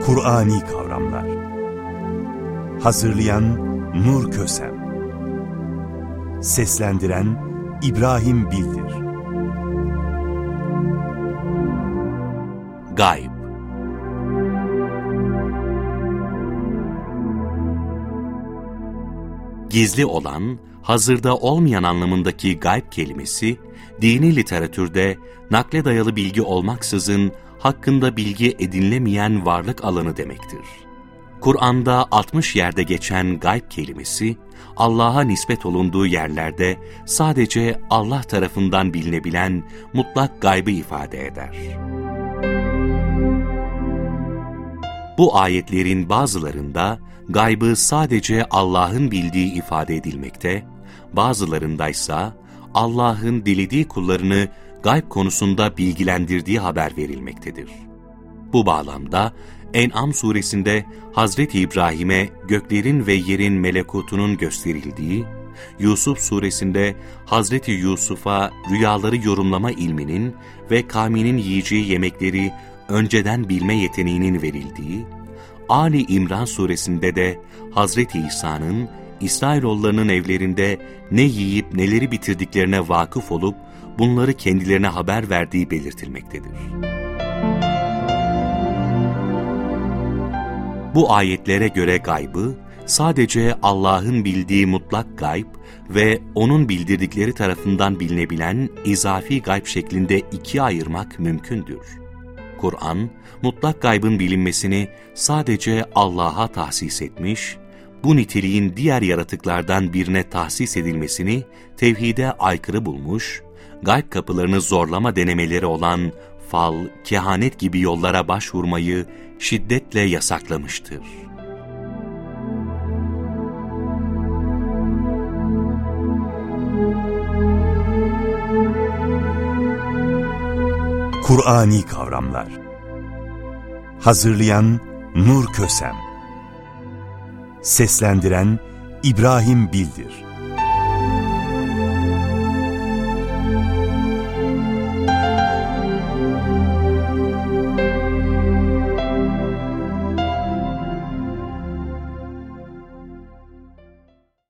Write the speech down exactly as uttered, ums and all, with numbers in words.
Kur'ani kavramlar. Hazırlayan Nur Kösem. Seslendiren İbrahim Bildir. Gayb. Gizli olan, hazırda olmayan anlamındaki gayb kelimesi, dini literatürde nakle dayalı bilgi olmaksızın hakkında bilgi edinilemeyen varlık alanı demektir. Kur'an'da altmış yerde geçen gayb kelimesi, Allah'a nispet olunduğu yerlerde sadece Allah tarafından bilinebilen mutlak gaybı ifade eder. Bu ayetlerin bazılarında gaybı sadece Allah'ın bildiği ifade edilmekte, bazılarındaysa Allah'ın dilediği kullarını gayb konusunda bilgilendirdiği haber verilmektedir. Bu bağlamda En'am suresinde Hazreti İbrahim'e göklerin ve yerin melekutunun gösterildiği, Yusuf suresinde Hazreti Yusuf'a rüyaları yorumlama ilminin ve kavminin yiyeceği yemekleri önceden bilme yeteneğinin verildiği, Ali İmran suresinde de Hazreti İsa'nın İsrailoğullarının evlerinde ne yiyip neleri bitirdiklerine vakıf olup bunları kendilerine haber verdiği belirtilmektedir. Bu ayetlere göre gaybı, sadece Allah'ın bildiği mutlak gayb ve O'nun bildirdikleri tarafından bilinebilen izafi gayb şeklinde ikiye ayırmak mümkündür. Kur'an, mutlak gaybın bilinmesini sadece Allah'a tahsis etmiş, bu niteliğin diğer yaratıklardan birine tahsis edilmesini tevhide aykırı bulmuş, gayb kapılarını zorlama denemeleri olan fal, kehanet gibi yollara başvurmayı şiddetle yasaklamıştır. Kur'ani kavramlar. Hazırlayan Nur Kösem. Seslendiren İbrahim Bildir.